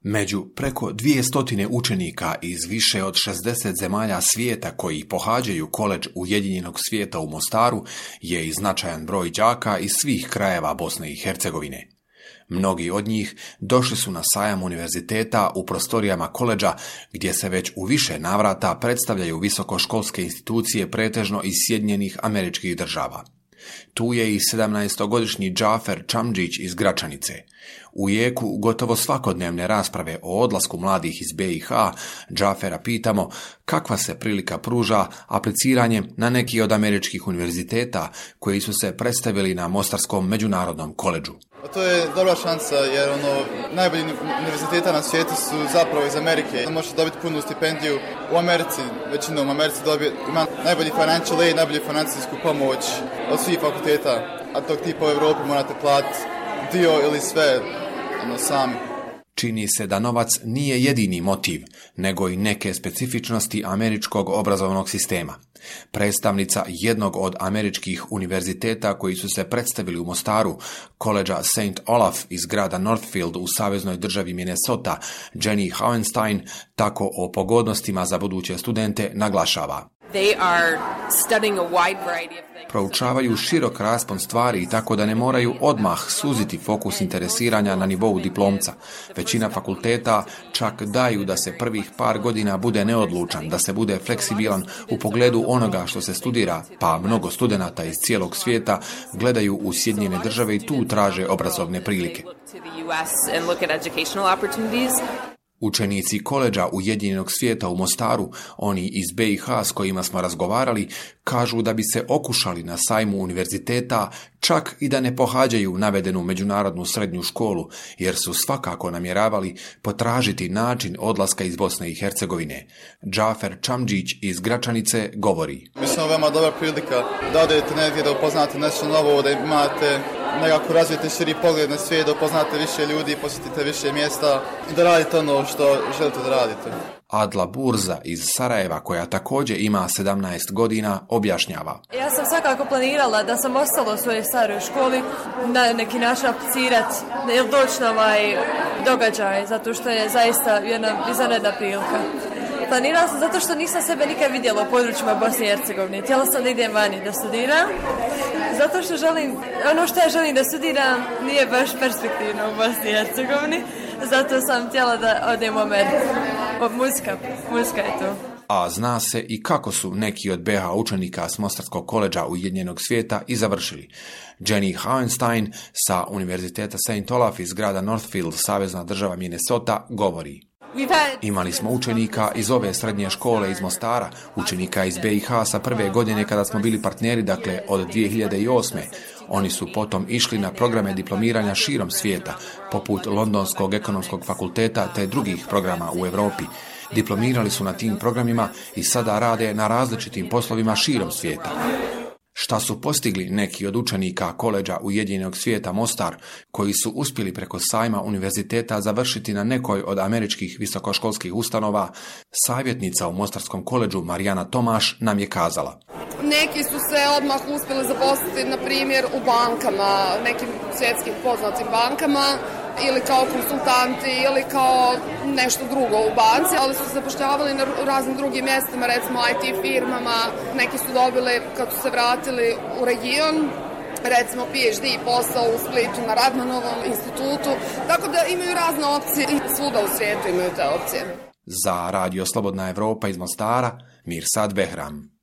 Među preko 200 učenika iz više od 60 zemalja svijeta koji pohađaju koledž Ujedinjenog svijeta u Mostaru je i značajan broj đaka iz svih krajeva Bosne i Hercegovine. Mnogi od njih došli su na sajam univerziteta u prostorijama koledža gdje se već u više navrata predstavljaju visokoškolske institucije pretežno iz Sjedinjenih Američkih Država. Tu je i 17-godišnji Džafer Čamdžić iz Gračanice. U jeku gotovo svakodnevne rasprave o odlasku mladih iz BiH, Džafera pitamo kakva se prilika pruža apliciranjem na neki od američkih univerziteta koji su se predstavili na Mostarskom međunarodnom koledžu. To je dobra šansa jer najbolji univerziteta na svijetu su zapravo iz Amerike. Možete dobiti punu stipendiju u Americi, većinom u Americi ima najbolji financial aid, najbolju financijsku pomoć od svih fakulteta, a tog tipa u Europi morate platiti dio ili sve sami. Čini se da novac nije jedini motiv, nego i neke specifičnosti američkog obrazovnog sistema. Predstavnica jednog od američkih univerziteta koji su se predstavili u Mostaru, koledža St. Olaf iz grada Northfield u saveznoj državi Minnesota, Jenny Hauenstein, tako o pogodnostima za buduće studente naglašava. Proučavaju širok raspon stvari tako da ne moraju odmah suziti fokus interesiranja na nivou diplomca. Većina fakulteta čak daju da se prvih par godina bude neodlučan, da se bude fleksibilan u pogledu onoga što se studira, pa mnogo studenata iz cijelog svijeta gledaju u Sjedinjene Države i tu traže obrazovne prilike. Učenici koledža Ujedinjenog svijeta u Mostaru, oni iz BiH s kojima smo razgovarali, kažu da bi se okušali na sajmu univerziteta čak i da ne pohađaju navedenu međunarodnu srednju školu, jer su svakako namjeravali potražiti način odlaska iz Bosne i Hercegovine. Džafer Čamdžić iz Gračanice govori. Mislim, veoma dobra prilika da odete negdje, da upoznate nešto novo, da imate nekako razvijete širi pogled na svijet, da upoznate više ljudi, posjetite više mjesta i da radite ono što želite da radite. Adla Burza iz Sarajeva, koja također ima 17 godina, objašnjava. Ja sam svakako planirala da sam ostala u svojoj staroj školi na neki način aplicirati ili doći na ovaj događaj, zato što je zaista jedna izvanredna prilika. Planirala sam zato što nisam sebe nikad vidjela u područjima Bosne i Hercegovine. Htjela sam da idem vani da studiram, zato što ono što ja želim da studiram nije baš perspektivno u Bosni i Hercegovini, zato sam htjela da odem u Ameriku. Muzika je to. A zna se i kako su neki od BiH učenika s Mostarskog koledža Ujedinjenog svijeta i završili. Jenny Hauenstein sa Univerziteta St. Olaf iz grada Northfield, savezna država Minnesota, govori. Imali smo učenika iz ove srednje škole iz Mostara, učenika iz BiH sa prve godine kada smo bili partneri, dakle od 2008. Oni su potom išli na programe diplomiranja širom svijeta, poput Londonskog ekonomskog fakulteta te drugih programa u Europi. Diplomirali su na tim programima i sada rade na različitim poslovima širom svijeta. Šta su postigli neki od učenika koledža Ujedinjenog svijeta Mostar, koji su uspjeli preko sajma univerziteta završiti na nekoj od američkih visokoškolskih ustanova, savjetnica u Mostarskom koledžu Marijana Tomaš nam je kazala. Neki su se odmah uspjeli zaposliti, na primjer, u bankama, nekim svjetskim poznatim bankama, ili kao konsultanti, ili kao nešto drugo u banci, ali su se zapošljavali na raznim drugim mjestima, recimo IT firmama. Neki su dobili, kad su se vratili u region, recimo PhD posao u Splitu na Radmanovom institutu, tako da imaju razne opcije i svuda u svijetu imaju te opcije. Za Radio Slobodna Evropa iz Mostara, Mirsad Behram.